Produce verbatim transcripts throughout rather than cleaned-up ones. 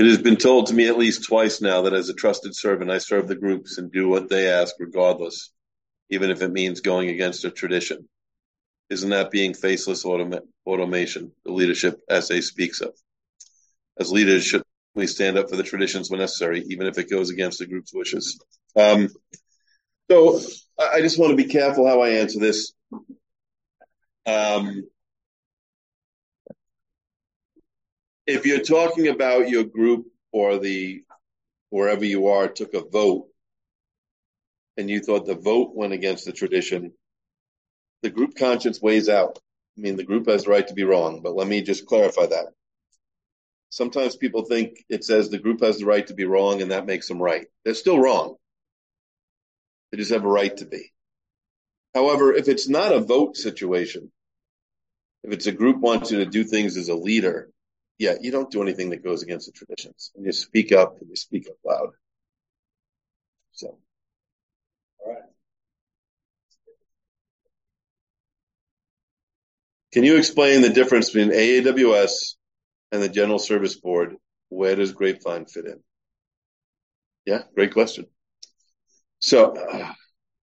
It has been told to me at least twice now that as a trusted servant, I serve the groups and do what they ask regardless, even if it means going against a tradition. Isn't that being faceless automa- automation, the leadership essay speaks of? As leaders, should we stand up for the traditions when necessary, even if it goes against the group's wishes? Um, so I just want to be careful how I answer this. Um, if you're talking about your group or the wherever you are took a vote and you thought the vote went against the tradition, the group conscience weighs out. I mean, the group has the right to be wrong, but let me just clarify that. Sometimes people think it says the group has the right to be wrong and that makes them right. They're still wrong. They just have a right to be. However, if it's not a vote situation, if it's a group wants you to do things as a leader, yeah, you don't do anything that goes against the traditions. And you speak up and you speak up loud. So, all right. Can you explain the difference between A A W S and the General Service Board? Where does Grapevine fit in? Yeah, great question. So, uh,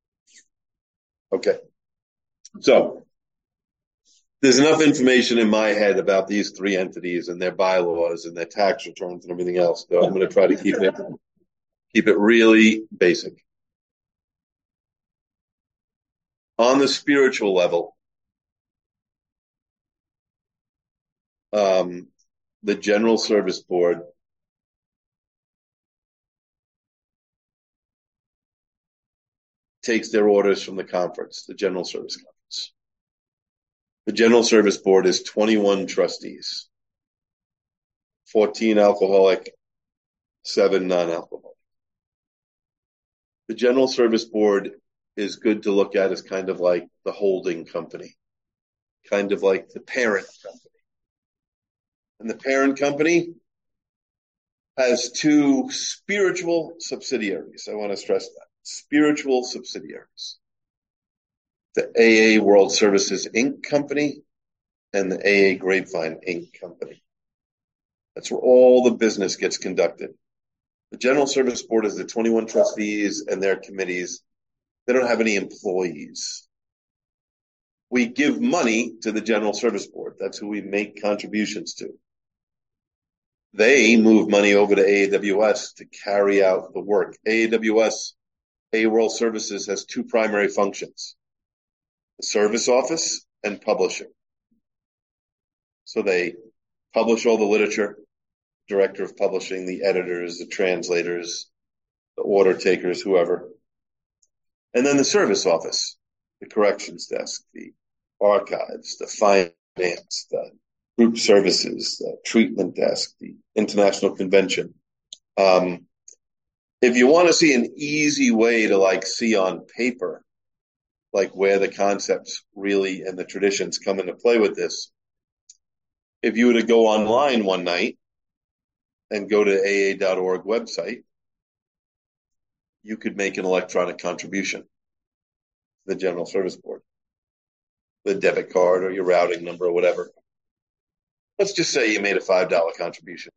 okay. So, there's enough information in my head about these three entities and their bylaws and their tax returns and everything else. So I'm going to try to keep it keep it really basic. On the spiritual level, um, the General Service Board takes their orders from the conference, the General Service Conference. The General Service Board is twenty-one trustees, fourteen alcoholic, seven non-alcoholic. The General Service Board is good to look at as kind of like the holding company, kind of like the parent company. And the parent company has two spiritual subsidiaries. I want to stress that. Spiritual subsidiaries. The A A World Services Incorporated company and the A A Grapevine Incorporated company. That's where all the business gets conducted. The General Service Board is the twenty-one trustees and their committees. They don't have any employees. We give money to the General Service Board. That's who we make contributions to. They move money over to A A W S to carry out the work. A A W S, A A World Services, has two primary functions: the service office and publishing. So they publish all the literature, director of publishing, the editors, the translators, the order takers, whoever. And then the service office, the corrections desk, the archives, the finance, the group services, the treatment desk, the international convention. Um, if you want to see an easy way to like see on paper, like where the concepts really and the traditions come into play with this, if you were to go online one night and go to A A dot org website, you could make an electronic contribution to the General Service Board, the debit card or your routing number or whatever. Let's just say you made a five dollars contribution.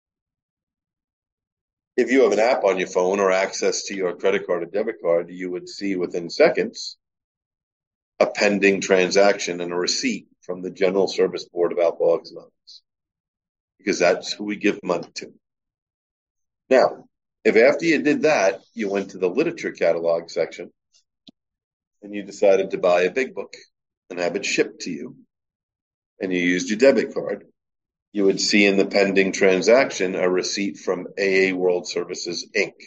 If you have an app on your phone or access to your credit card or debit card, you would see within seconds a pending transaction and a receipt from the General Service Board of Alcoholics Anonymous, because that's who we give money to. Now, if after you did that, you went to the literature catalog section and you decided to buy a big book and have it shipped to you, and you used your debit card, you would see in the pending transaction a receipt from A A World Services Incorporated.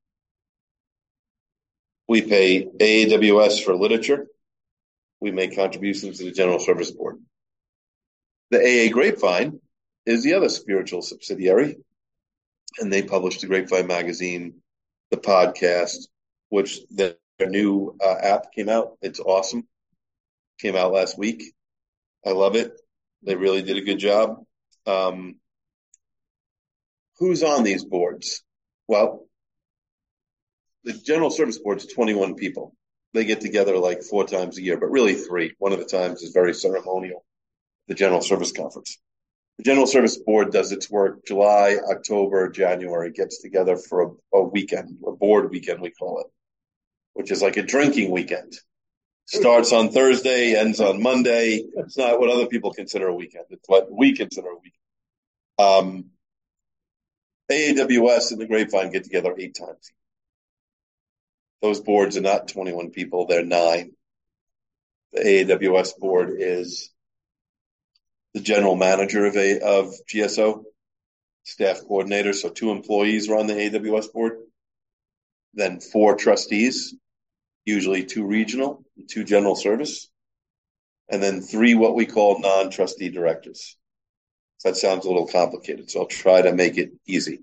We pay A A W S for literature. We make contributions to the General Service Board. The A A Grapevine is the other spiritual subsidiary, and they publish the Grapevine magazine, the podcast, which their new uh, app came out. It's awesome. Came out last week. I love it. They really did a good job. Um, who's on these boards? Well, the General Service Board is twenty-one people. They get together like four times a year, but really three. One of the times is very ceremonial, the General Service Conference. The General Service Board does its work July, October, January, gets together for a, a weekend, a board weekend, we call it, which is like a drinking weekend. Starts on Thursday, ends on Monday. It's not what other people consider a weekend. It's what we consider a weekend. Um, A A W S and the Grapevine get together eight times. Those boards are not twenty-one people, they're nine. The A A W S board is the general manager of a of G S O, staff coordinator, so two employees are on the A A W S board, then four trustees, usually two regional, two general service, and then three what we call non-trustee directors. So that sounds a little complicated, so I'll try to make it easy.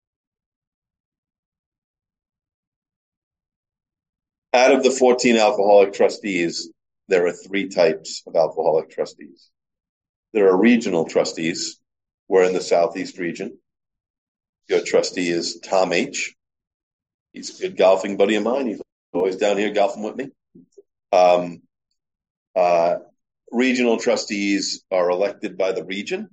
Out of the fourteen alcoholic trustees, there are three types of alcoholic trustees. There are regional trustees. We're in the Southeast region. Your trustee is Tom H. He's a good golfing buddy of mine. He's always down here golfing with me. Um, uh, regional trustees are elected by the region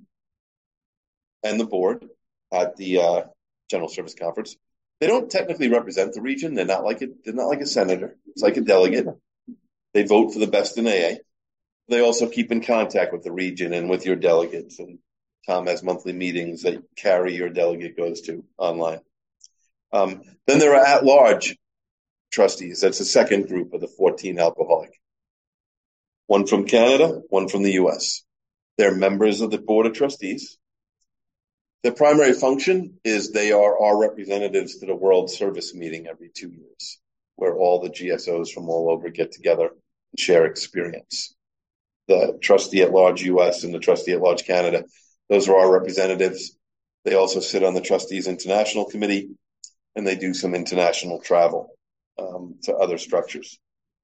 and the board at the uh, General Service Conference. They don't technically represent the region. They're not like a, they're not like a senator. It's like a delegate. They vote for the best in A A. They also keep in contact with the region and with your delegates. And Tom has monthly meetings that Carrie, your delegate, goes to online. Um, then there are at-large trustees. That's the second group of the fourteen alcoholic. One from Canada, one from the U S. They're members of the Board of Trustees. Their primary function is they are our representatives to the World Service Meeting every two years, where all the G S Os from all over get together and share experience. The trustee at large U S and the trustee at large Canada, those are our representatives. They also sit on the Trustees International Committee, and they do some international travel um, to other structures.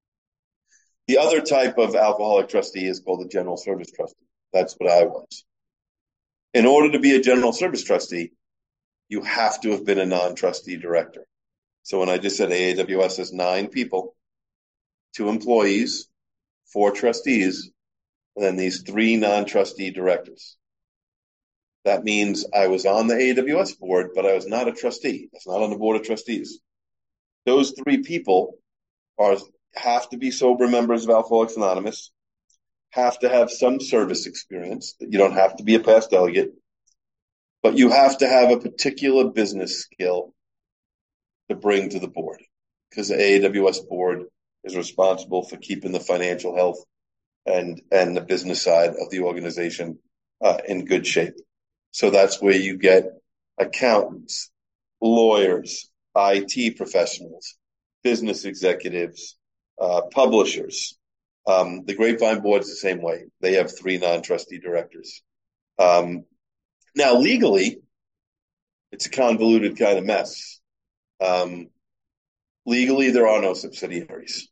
The other type of alcoholic trustee is called the General Service Trustee. That's what I was. In order to be a General Service Trustee, you have to have been a non-trustee director. So when I just said A A W S has nine people, two employees, four trustees, and then these three non-trustee directors. That means I was on the A A W S board, but I was not a trustee. I was not on the Board of Trustees. Those three people are have to be sober members of Alcoholics Anonymous, have to have some service experience. You don't have to be a past delegate, but you have to have a particular business skill to bring to the board, because the A A W S board is responsible for keeping the financial health and, and the business side of the organization uh, in good shape. So that's where you get accountants, lawyers, I T professionals, business executives, uh, publishers. Um, the Grapevine board is the same way. They have three non-trustee directors. Um, now, legally, it's a convoluted kind of mess. Um, legally, there are no subsidiaries.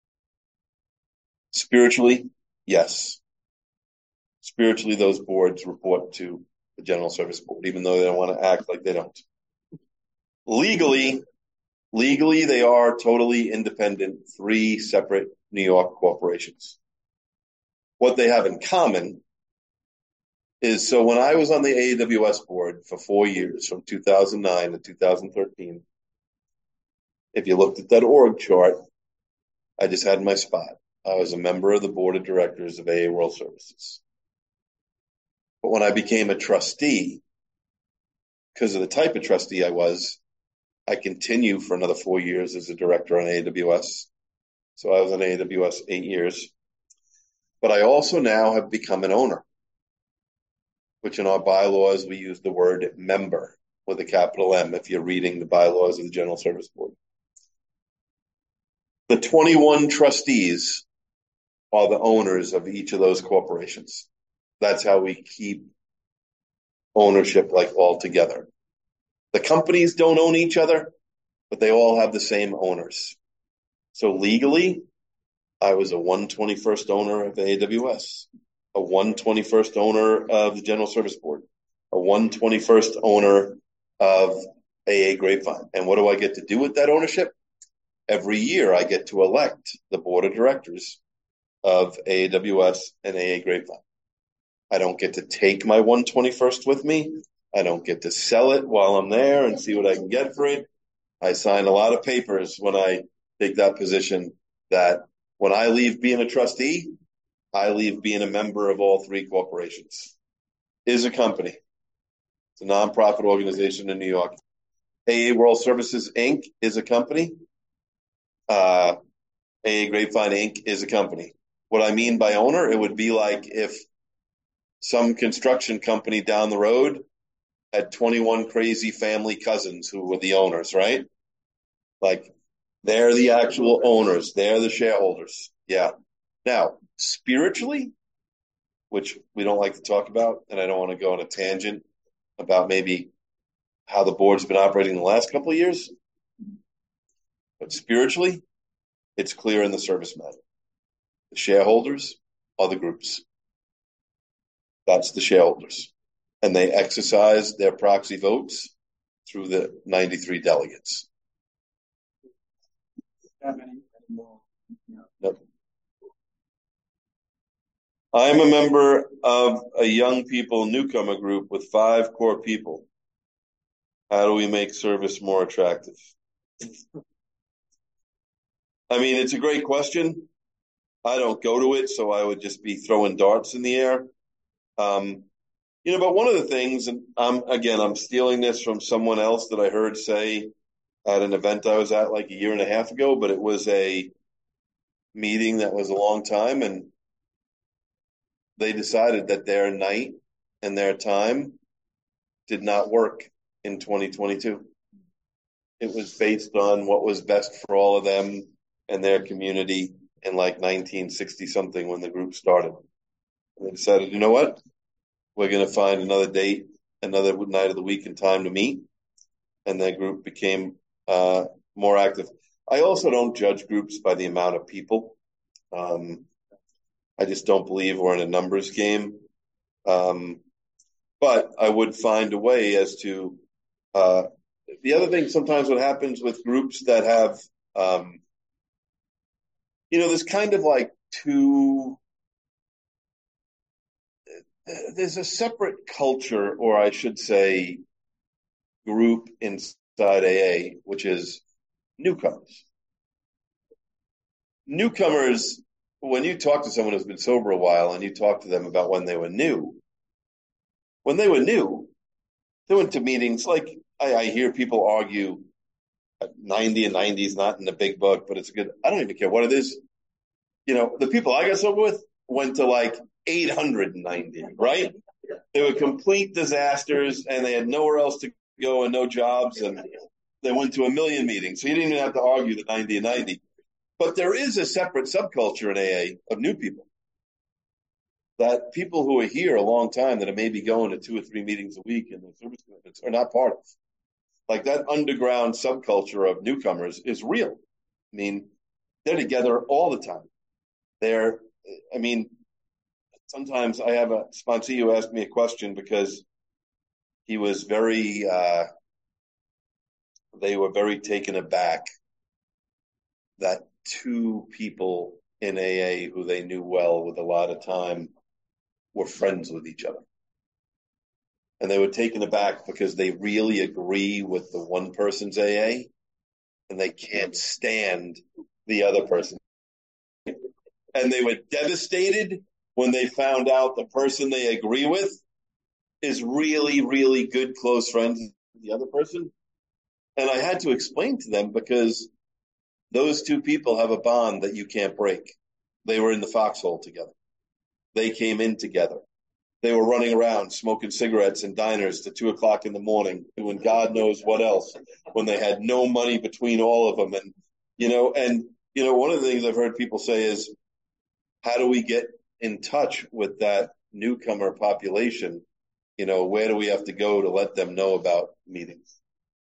Spiritually, yes. Spiritually, those boards report to the General Service Board, even though they don't want to act like they don't. Legally, legally, they are totally independent, three separate New York corporations. What they have in common is, so when I was on the A A W S board for four years, from two thousand nine to two thousand thirteen, if you looked at that org chart, I just had my spot. I was a member of the board of directors of A A World Services. But when I became a trustee, because of the type of trustee I was, I continue for another four years as a director on A A W S. So I was on A A W S eight years. But I also now have become an owner, which in our bylaws, we use the word member with a capital M if you're reading the bylaws of the General Service Board. The twenty-one trustees are the owners of each of those corporations. That's how we keep ownership like all together. The companies don't own each other, but they all have the same owners. So legally, I was a one twenty-first owner of A A W S, a one twenty-first owner of the General Service Board, a one twenty-first owner of A A Grapevine. And what do I get to do with that ownership? Every year I get to elect the board of directors of A A W S and A A Grapevine. I don't get to take my one twenty-first with me. I don't get to sell it while I'm there and see what I can get for it. I sign a lot of papers when I take that position that when I leave being a trustee, I leave being a member of all three corporations. Is a company. It's a nonprofit organization in New York. A A World Services, Incorporated is a company. Uh, A A Grapevine, Incorporated is a company. What I mean by owner, it would be like if some construction company down the road had twenty-one crazy family cousins who were the owners, right? Like, they're the actual owners. They're the shareholders. Yeah. Now, spiritually, which we don't like to talk about, and I don't want to go on a tangent about maybe how the board's been operating the last couple of years, but spiritually, it's clear in the service manual. The shareholders are the groups. That's the shareholders. And they exercise their proxy votes through the ninety-three delegates. Nope. I'm a member of a young people newcomer group with five core people. How do we make service more attractive? I mean, it's a great question. I don't go to it, so I would just be throwing darts in the air. Um, you know, but one of the things, and I'm, again, I'm stealing this from someone else that I heard say at an event I was at like a year and a half ago, but it was a meeting that was a long time, and they decided that their night and their time did not work in twenty twenty-two. It was based on what was best for all of them and their community in like nineteen sixty something when the group started. And they decided, you know what? We're going to find another date, another night of the week and time to meet. And that group became uh, more active. I also don't judge groups by the amount of people. Um, I just don't believe we're in a numbers game. Um, but I would find a way as to, uh, the other thing sometimes what happens with groups that have, um, you know, there's kind of like two, there's a separate culture, or I should say group inside A A, which is newcomers. Newcomers, when you talk to someone who's been sober a while and you talk to them about when they were new, when they were new, they went to meetings like I, I hear people argue ninety and ninety is not in the big book, but it's good. I don't even care what it is. You know, the people I got sober with went to like eight hundred ninety, right? They were complete disasters and they had nowhere else to go and no jobs, and they went to a million meetings. So you didn't even have to argue the ninety and ninety. But there is a separate subculture in A A of new people. That people who are here a long time that are maybe going to two or three meetings a week and their service commitments are not part of. Like that underground subculture of newcomers is real. I mean, they're together all the time. They're, I mean, sometimes I have a sponsee who asked me a question because he was very, uh, they were very taken aback that two people in A A who they knew well with a lot of time were friends with each other. And they were taken aback because they really agree with the one person's A A and they can't stand the other person. And they were devastated when they found out the person they agree with is really, really good, close friends with the other person. And I had to explain to them because those two people have a bond that you can't break. They were in the foxhole together. They came in together. They were running around smoking cigarettes in diners to two o'clock in the morning, doing God knows what else, when they had no money between all of them. And, you know, and, you know, one of the things I've heard people say is, how do we get in touch with that newcomer population? You know, where do we have to go to let them know about meetings?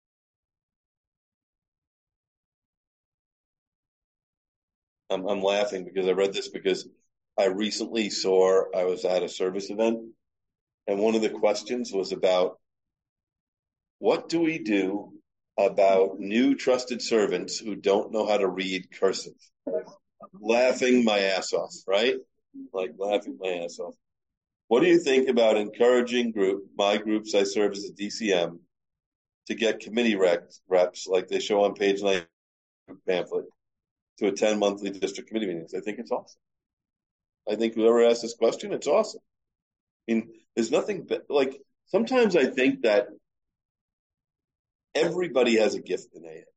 I'm, I'm laughing because I read this because I recently saw, I was at a service event, and one of the questions was about what do we do about new trusted servants who don't know how to read cursive? Laughing my ass off, right? Like laughing my ass off. What do you think about encouraging group, my groups I serve as a D C M, to get committee reps, reps like they show on page nine pamphlet to attend monthly district committee meetings? I think it's awesome. I think whoever asked this question, it's awesome. I mean, there's nothing but, like, sometimes I think that everybody has a gift in A A.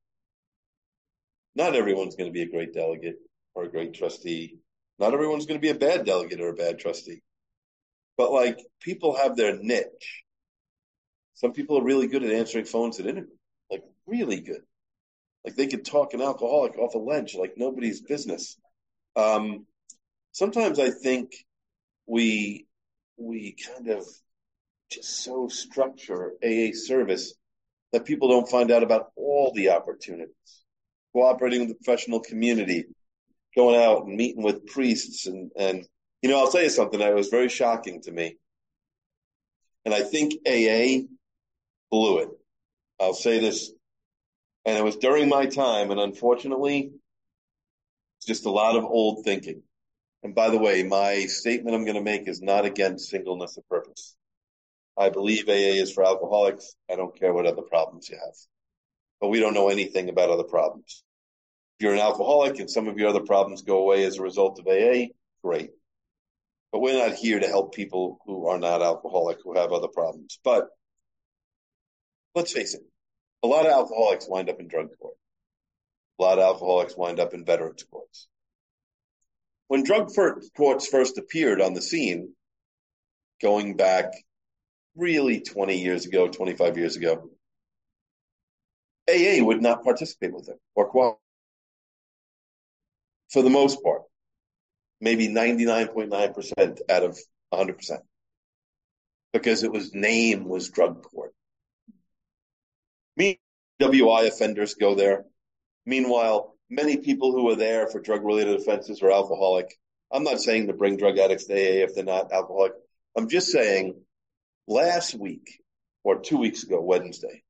Not everyone's going to be a great delegate or a great trustee. Not everyone's going to be a bad delegate or a bad trustee. But, like, people have their niche. Some people are really good at answering phones at interviews, like really good. Like they could talk an alcoholic off a ledge like nobody's business. Um, sometimes I think we we kind of just so structure A A service that people don't find out about all the opportunities. Cooperating with the professional community, going out and meeting with priests. And, and you know, I'll tell you something that was very shocking to me. And I think A A blew it. I'll say this, and it was during my time, and unfortunately, it's just a lot of old thinking. And by the way, my statement I'm going to make is not against singleness of purpose. I believe A A is for alcoholics. I don't care what other problems you have. But we don't know anything about other problems. If you're an alcoholic and some of your other problems go away as a result of A A, great. But we're not here to help people who are not alcoholic, who have other problems. But let's face it, a lot of alcoholics wind up in drug court. A lot of alcoholics wind up in veterans courts. When drug courts first appeared on the scene, going back really twenty years ago, twenty-five years ago, A A would not participate with them or cooperate. For the most part, maybe ninety-nine point nine percent out of one hundred percent, because it was name was drug court. W I offenders go there. Meanwhile, many people who are there for drug-related offenses are alcoholic. I'm not saying to bring drug addicts to A A if they're not alcoholic. I'm just saying last week or two weeks ago, Wednesday,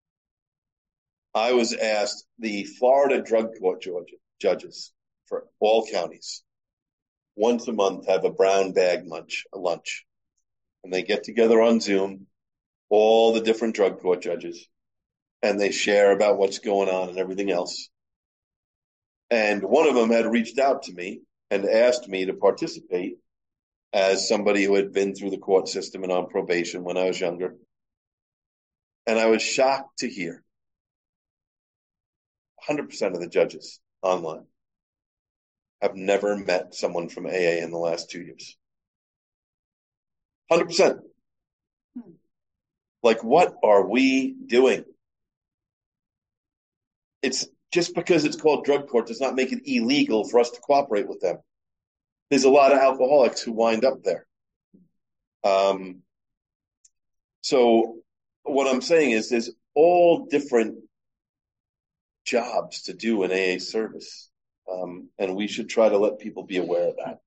I was asked the Florida drug court judges for all counties once a month have a brown bag lunch, a lunch. And they get together on Zoom, all the different drug court judges, and they share about what's going on and everything else. And one of them had reached out to me and asked me to participate as somebody who had been through the court system and on probation when I was younger. And I was shocked to hear one hundred percent of the judges online have never met someone from A A in the last two years. one hundred percent. Like, what are we doing? It's just because it's called drug court does not make it illegal for us to cooperate with them. There's a lot of alcoholics who wind up there. Um, so what I'm saying is there's all different jobs to do in A A service. Um, and we should try to let people be aware of that.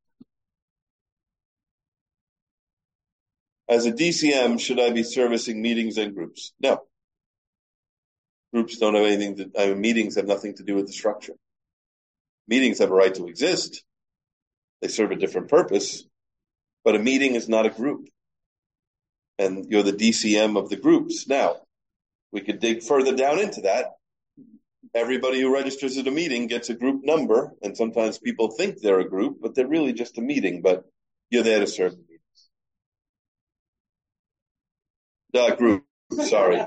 As a D C M, should I be servicing meetings and groups? No. Groups don't have anything to, I mean, meetings have nothing to do with the structure. Meetings have a right to exist. They serve a different purpose, but a meeting is not a group. And you're the D C M of the groups. Now, we could dig further down into that. Everybody who registers at a meeting gets a group number, and sometimes people think they're a group, but they're really just a meeting, but you're there to serve the meetings. Uh, group, sorry.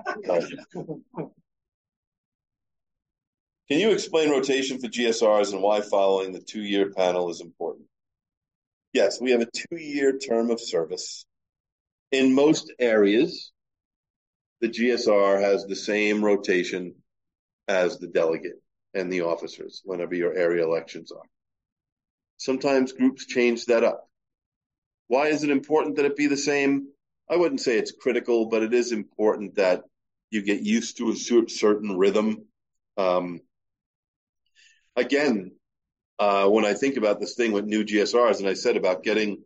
Can you explain rotation for G S Rs and why following the two-year panel is important? Yes, we have a two-year term of service. In most areas, the G S R has the same rotation as the delegate and the officers whenever your area elections are. Sometimes groups change that up. Why is it important that it be the same? I wouldn't say it's critical, but it is important that you get used to a certain rhythm. Um, again, uh, when I think about this thing with new G S Rs, and I said about getting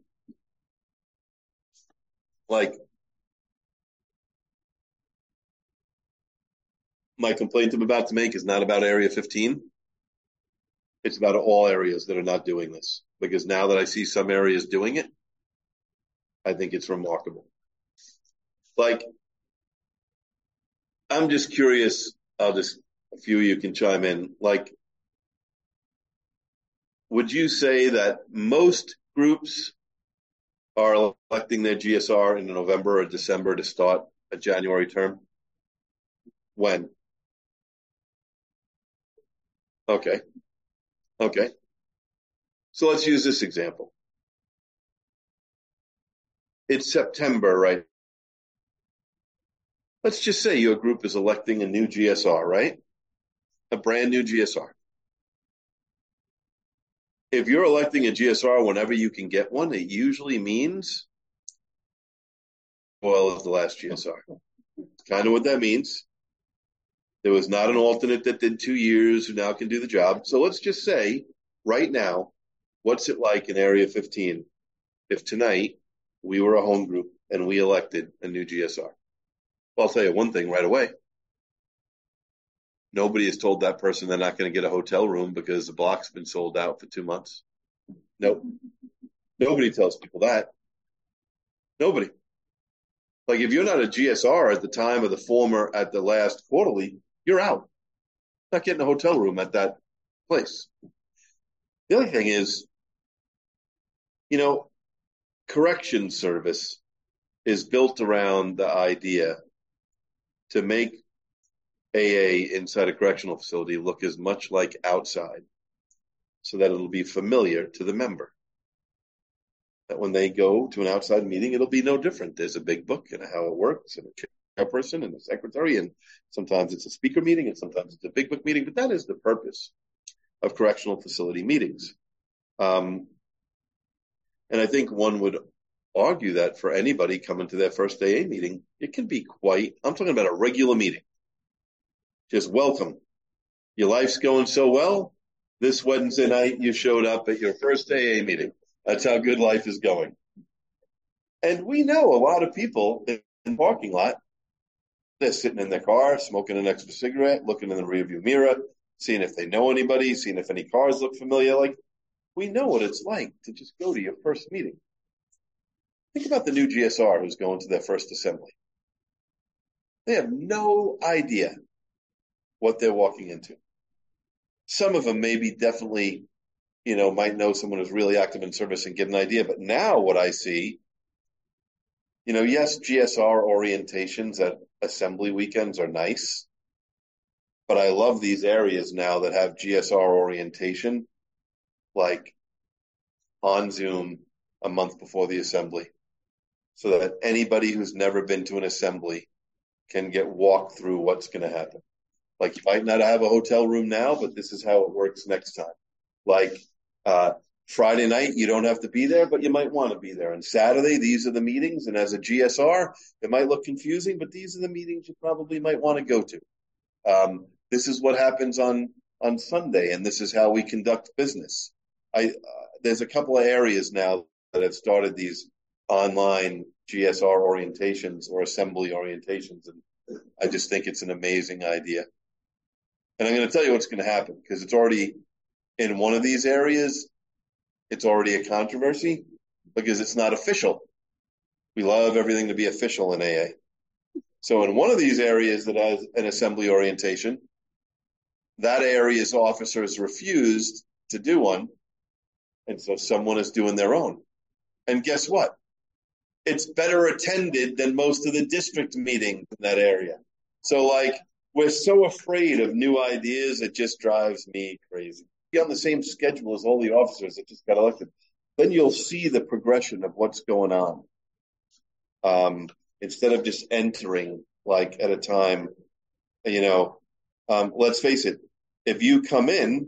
like my complaint I'm about to make is not about Area fifteen. It's about all areas that are not doing this. Because now that I see some areas doing it, I think it's remarkable. Like, I'm just curious. I'll just, a few of you can chime in. Like, would you say that most groups are electing their G S R in November or December to start a January term? When? Okay. Okay. So let's use this example. It's September, right? Let's just say your group is electing a new G S R, right? A brand new G S R. If you're electing a G S R whenever you can get one, it usually means, well, it's the last G S R. Kind of what that means. There was not an alternate that did two years who now can do the job. So let's just say right now, what's it like in Area fifteen if tonight we were a home group and we elected a new G S R? Well, I'll tell you one thing right away. Nobody has told that person they're not going to get a hotel room because the block's been sold out for two months. Nope. Nobody tells people that. Nobody. Like, if you're not a G S R at the time of the former, at the last quarterly, you're out. Not getting a hotel room at that place. The other thing is, you know, correction service is built around the idea to make A A inside a correctional facility look as much like outside so that it'll be familiar to the member. That when they go to an outside meeting, it'll be no different. There's a big book and how it works and a chairperson and a secretary, and sometimes it's a speaker meeting and sometimes it's a big book meeting, but that is the purpose of correctional facility meetings. Um, and I think one would argue that for anybody coming to their first A A meeting, it can be quite, I'm talking about a regular meeting. Just welcome. Your life's going so well. This Wednesday night, you showed up at your first A A meeting. That's how good life is going. And we know a lot of people in the parking lot, they're sitting in their car, smoking an extra cigarette, looking in the rearview mirror, seeing if they know anybody, seeing if any cars look familiar. Like, we know what it's like to just go to your first meeting. Think about the new G S R who's going to their first assembly. They have no idea what they're walking into. Some of them maybe definitely, you know, might know someone who's really active in service and get an idea. But now what I see, you know, yes, G S R orientations at assembly weekends are nice, but I love these areas now that have G S R orientation, like on Zoom a month before the assembly, so that anybody who's never been to an assembly can get walked through what's going to happen. Like, you might not have a hotel room now, but this is how it works next time. Like, uh, Friday night, you don't have to be there, but you might want to be there. And Saturday, these are the meetings. And as a G S R, it might look confusing, but these are the meetings you probably might want to go to. Um, this is what happens on, on Sunday, and this is how we conduct business. I, uh, there's a couple of areas now that have started these online G S R orientations or assembly orientations, and I just think it's an amazing idea. And I'm going to tell you what's going to happen, because it's already in one of these areas, it's already a controversy because it's not official. We love everything to be official in A A. So in one of these areas that has an assembly orientation, that area's officers refused to do one. And so someone is doing their own. And guess what? It's better attended than most of the district meetings in that area. So, like, we're so afraid of new ideas, it just drives me crazy. Be on the same schedule as all the officers that just got elected. Then you'll see the progression of what's going on. Um, instead of just entering, like, at a time, you know, um, let's face it, if you come in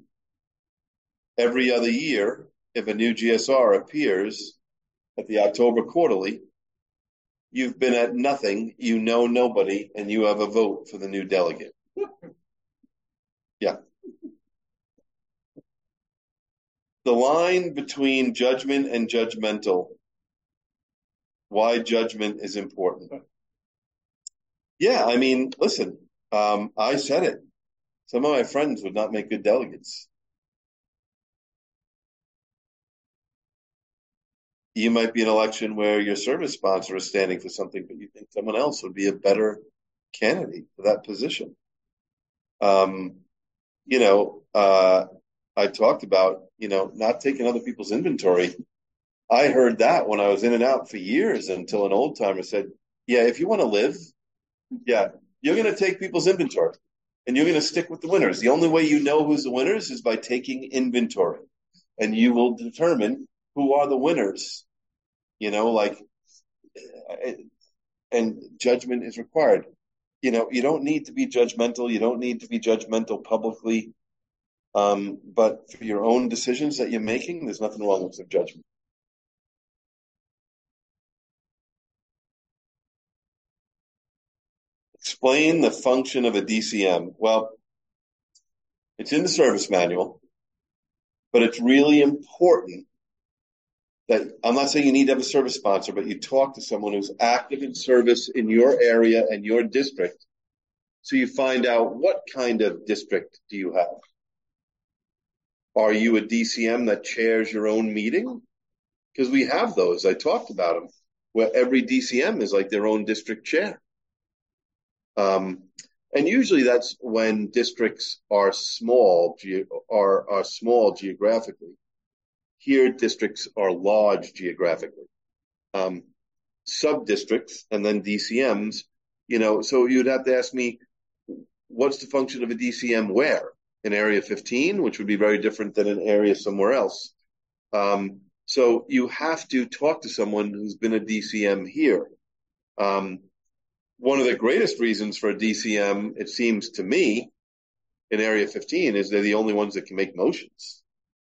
every other year, if a new G S R appears at the October quarterly, you've been at nothing, you know nobody, and you have a vote for the new delegate. Yeah. The line between judgment and judgmental, why judgment is important. Yeah, I mean, listen, um, I said it. Some of my friends would not make good delegates. You might be an election where your service sponsor is standing for something, but you think someone else would be a better candidate for that position. Um, you know, uh, I talked about, you know, not taking other people's inventory. I heard that when I was in and out for years until an old timer said, yeah, if you want to live, yeah, you're going to take people's inventory and you're going to stick with the winners. The only way you know who's the winners is by taking inventory, and you will determine who are the winners, you know, like, and judgment is required. You know, you don't need to be judgmental. You don't need to be judgmental publicly. Um, but for your own decisions that you're making, there's nothing wrong with some judgment. Explain the function of a D C M. Well, it's in the service manual, but it's really important that, I'm not saying you need to have a service sponsor, but you talk to someone who's active in service in your area and your district, so you find out what kind of district do you have. Are you a D C M that chairs your own meeting? Because we have those. I talked about them, where every D C M is like their own district chair. Um, and usually that's when districts are small, are, are small geographically. Here, districts are large geographically. Um, sub-districts and then D C Ms, you know, so you'd have to ask me, what's the function of a D C M where? In Area fifteen, which would be very different than an area somewhere else. Um, so you have to talk to someone who's been a D C M here. Um, one of the greatest reasons for a D C M, it seems to me, in Area fifteen is they're the only ones that can make motions.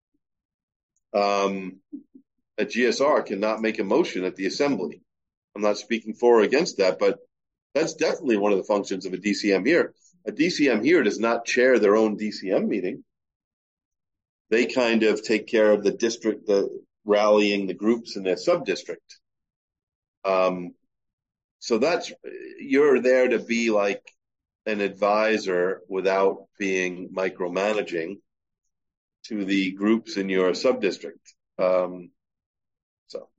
Um, a G S R cannot make a motion at the assembly. I'm not speaking for or against that, but that's definitely one of the functions of a D C M here. A D C M here does not chair their own D C M meeting. They kind of take care of the district, the rallying the groups in their sub-district. Um, so that's, you're there to be like an advisor without being micromanaging to the groups in your sub-district. Um, so.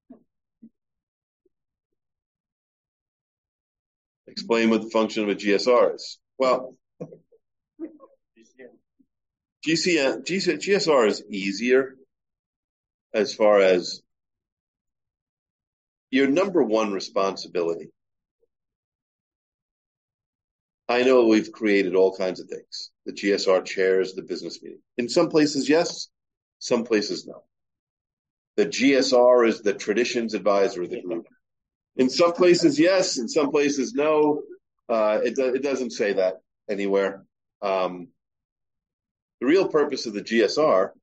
Explain what the function of a G S R is. Well, G C M, G S R is easier as far as your number one responsibility. I know we've created all kinds of things. The G S R chairs the business meeting. In some places, yes. Some places, no. The G S R is the traditions advisor of the group. In some places, yes. In some places, no. Uh, it, it doesn't say that anywhere. Um, the real purpose of the G S R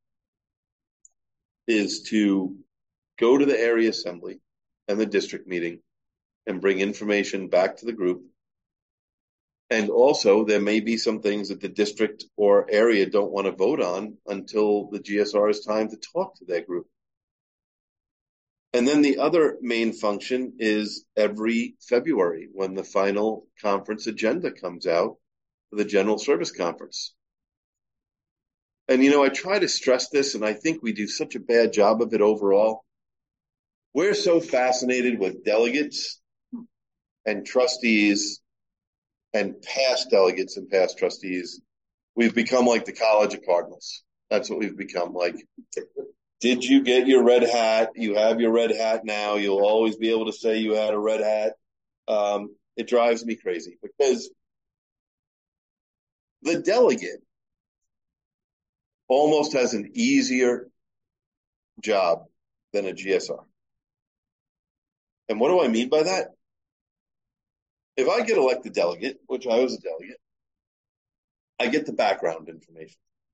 is to go to the area assembly and the district meeting and bring information back to the group. And also, there may be some things that the district or area don't want to vote on until the G S R has time to talk to their group. And then the other main function is every February when the final conference agenda comes out for the General Service Conference. And, you know, I try to stress this, and I think we do such a bad job of it overall. We're so fascinated with delegates and trustees and past delegates and past trustees. We've become like the College of Cardinals. That's what we've become like. Did you get your red hat? You have your red hat now. You'll always be able to say you had a red hat. Um, it drives me crazy because the delegate almost has an easier job than a G S R. And what do I mean by that? If I get elected delegate, which I was a delegate, I get the background information.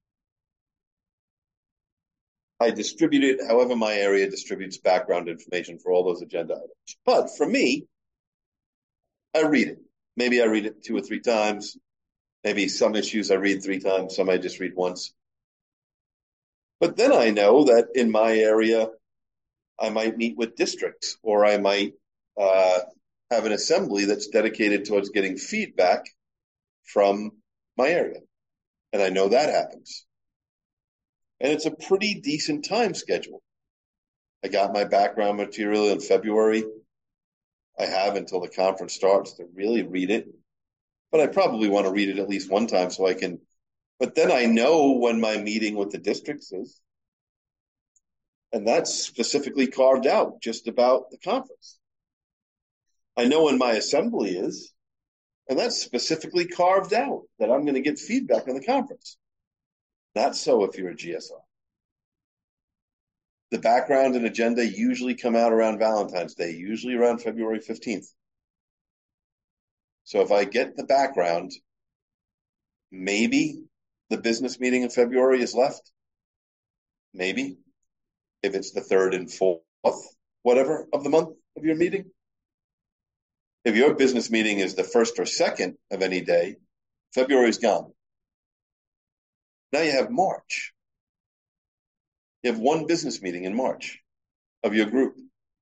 I distribute it however my area distributes background information for all those agenda items. But for me, I read it. Maybe I read it two or three times. Maybe some issues I read three times, some I just read once. But then I know that in my area, I might meet with districts, or I might uh, have an assembly that's dedicated towards getting feedback from my area. And I know that happens. And it's a pretty decent time schedule. I got my background material in February. I have until the conference starts to really read it. But I probably want to read it at least one time so I can, but then I know when my meeting with the districts is. And that's specifically carved out just about the conference. I know when my assembly is, and that's specifically carved out that I'm going to get feedback on the conference. Not so if you're a G S R. The background and agenda usually come out around Valentine's Day, usually around February fifteenth. So if I get the background, maybe the business meeting in February is left. Maybe. If it's the third and fourth, whatever, of the month of your meeting. If your business meeting is the first or second of any day, February is gone. Now you have March. You have one business meeting in March of your group.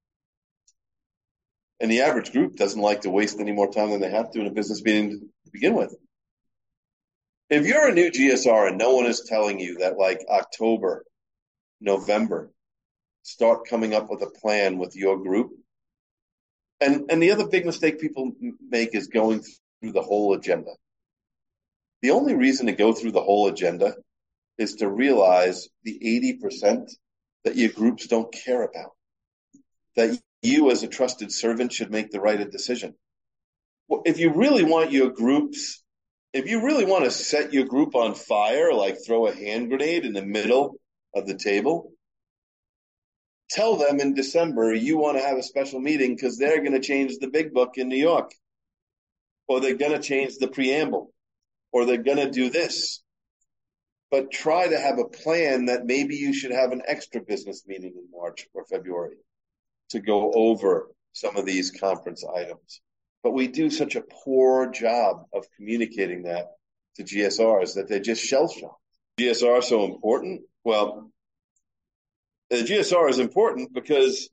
And the average group doesn't like to waste any more time than they have to in a business meeting to begin with. If you're a new G S R and no one is telling you that like October, November, start coming up with a plan with your group. And, and the other big mistake people make is going through the whole agenda. The only reason to go through the whole agenda is to realize the eighty percent that your groups don't care about. That you as a trusted servant should make the right decision. Well, if you really want your groups, if you really want to set your group on fire, like throw a hand grenade in the middle of the table, tell them in December you want to have a special meeting because they're going to change the big book in New York. Or they're going to change the preamble. Or they're going to do this. But try to have a plan that maybe you should have an extra business meeting in March or February to go over some of these conference items. But we do such a poor job of communicating that to G S Rs that they just shell shock. G S R is so important? Well, the G S R is important because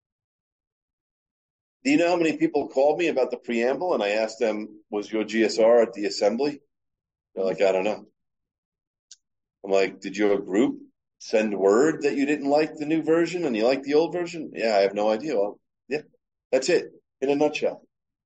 do you know how many people called me about the preamble and I asked them, was your G S R at the assembly? They're like, I don't know. I'm like, did your group send word that you didn't like the new version and you like the old version? Yeah, I have no idea. Well, yeah, that's it in a nutshell.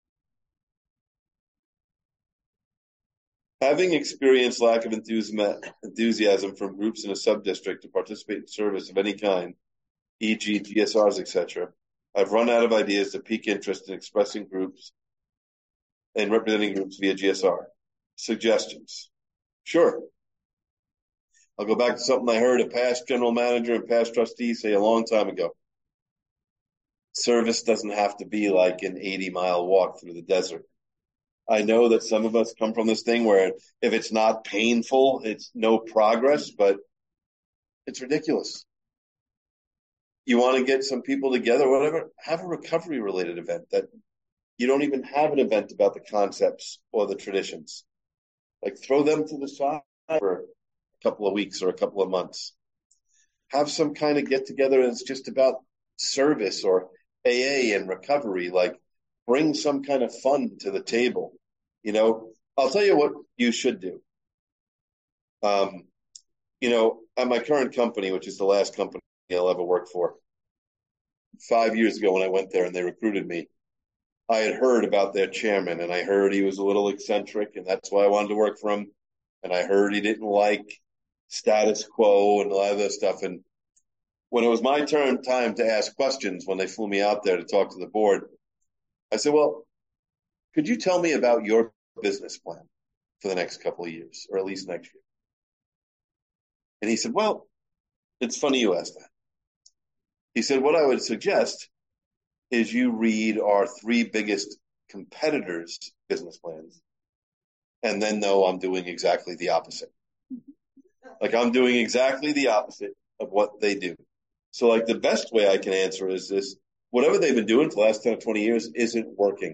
Having experienced lack of enthusiasm from groups in a sub-district to participate in service of any kind, for example. G S Rs, et cetera, I've run out of ideas to pique interest in expressing groups and representing groups via G S R. Suggestions? Sure. I'll go back to something I heard a past general manager and past trustee say a long time ago. Service doesn't have to be like an eighty mile walk through the desert. I know that some of us come from this thing where if it's not painful, it's no progress, but it's ridiculous. You want to get some people together, whatever, have a recovery related event that you don't even have an event about the concepts or the traditions. Like throw them to the side for a couple of weeks or a couple of months. Have some kind of get together and it's just about service or A A and recovery. Like bring some kind of fun to the table. You know, I'll tell you what you should do. Um, you know, at my current company, which is the last company I'll ever work for, five years ago when I went there and they recruited me, I had heard about their chairman and I heard he was a little eccentric and that's why I wanted to work for him. And I heard he didn't like status quo and a lot of this stuff. And when it was my turn time to ask questions, when they flew me out there to talk to the board, I said, well, could you tell me about your business plan for the next couple of years, or at least next year? And he said, well, it's funny you asked that. He said, what I would suggest is you read our three biggest competitors' business plans, and then know I'm doing exactly the opposite. Like I'm doing exactly the opposite of what they do. So like the best way I can answer is this: whatever they've been doing for the last ten or twenty years isn't working.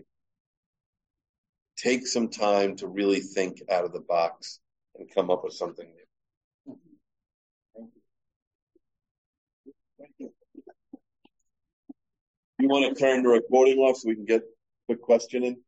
Take some time to really think out of the box and come up with something new. Thank you. You want to turn the recording off so we can get a quick question in?